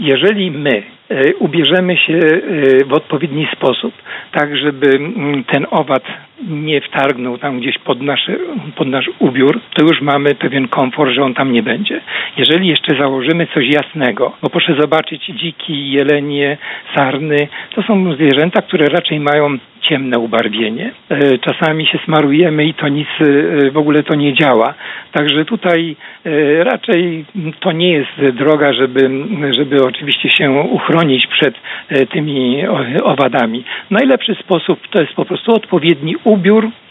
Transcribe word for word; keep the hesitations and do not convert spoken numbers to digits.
jeżeli my ubierzemy się w odpowiedni sposób, tak żeby ten owad nie wtargnął tam gdzieś pod nasz, pod nasz ubiór, to już mamy pewien komfort, że on tam nie będzie. Jeżeli jeszcze założymy coś jasnego, bo proszę zobaczyć, dziki, jelenie, sarny, to są zwierzęta, które raczej mają ciemne ubarwienie. Czasami się smarujemy i to nic, w ogóle to nie działa. Także tutaj raczej to nie jest droga, żeby, żeby oczywiście się uchronić przed tymi owadami. Najlepszy sposób to jest po prostu odpowiedni ubiór,